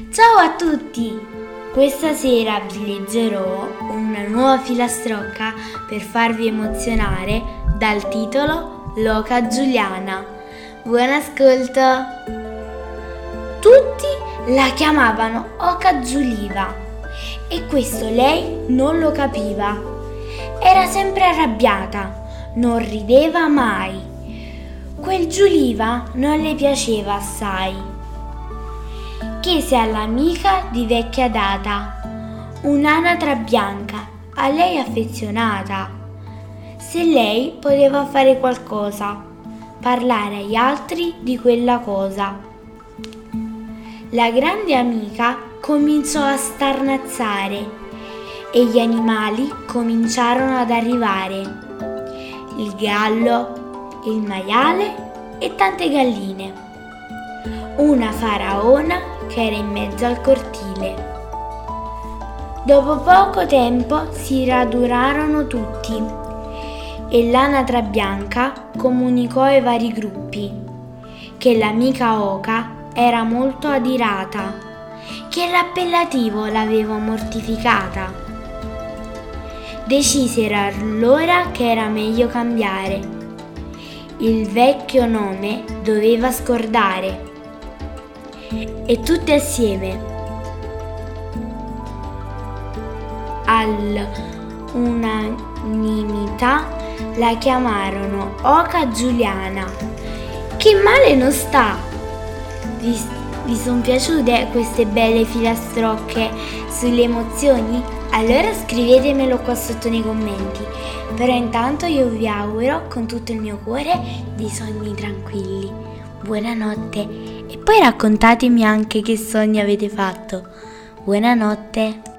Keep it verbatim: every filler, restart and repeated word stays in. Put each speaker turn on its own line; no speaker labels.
Ciao a tutti! Questa sera vi leggerò una nuova filastrocca per farvi emozionare dal titolo L'oca Giuliana. Buon ascolto! Tutti la chiamavano Oca Giuliva e questo lei non lo capiva. Era sempre arrabbiata, non rideva mai. Quel Giuliva non le piaceva assai. Chiese all'amica di vecchia data, un'anatra bianca, a lei affezionata, se lei poteva fare qualcosa, parlare agli altri di quella cosa. La grande amica cominciò a starnazzare e gli animali cominciarono ad arrivare. Il gallo, il maiale e tante galline. Una faraona che era in mezzo al cortile. Dopo poco tempo si radurarono tutti e l'anatra bianca comunicò ai vari gruppi che l'amica oca era molto adirata, che l'appellativo l'aveva mortificata. Decisero allora che era meglio cambiare. Il vecchio nome doveva scordare. E tutte assieme, all'unanimità, la chiamarono Oca Giuliana. Che male non sta! Vi, vi sono piaciute queste belle filastrocche sulle emozioni? Allora scrivetemelo qua sotto nei commenti. Però intanto io vi auguro con tutto il mio cuore dei sogni tranquilli. Buonanotte. E poi raccontatemi anche che sogni avete fatto. Buonanotte.